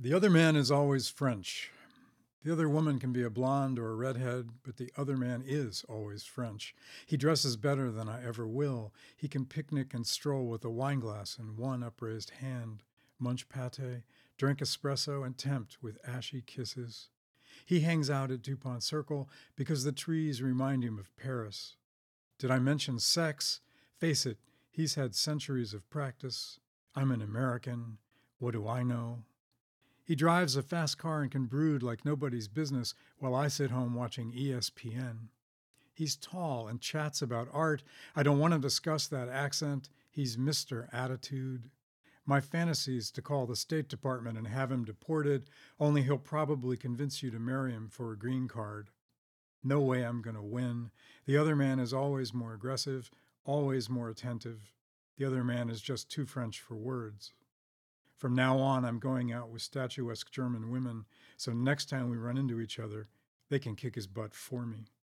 The other man is always French. The other woman can be a blonde or a redhead, but the other man is always French. He dresses better than I ever will. He can picnic and stroll with a wineglass in one upraised hand, munch pate, drink espresso, and tempt with ashy kisses. He hangs out at DuPont Circle because the trees remind him of Paris. Did I mention sex? Face it, he's had centuries of practice. I'm an American. What do I know? He drives a fast car and can brood like nobody's business while I sit home watching ESPN. He's tall and chats about art. I don't want to discuss that accent. He's Mr. Attitude. My fantasy is to call the State Department and have him deported, only he'll probably convince you to marry him for a green card. No way I'm going to win. The other man is always more aggressive, always more attentive. The other man is just too French for words. From now on, I'm going out with statuesque German women, so next time we run into each other, they can kick his butt for me.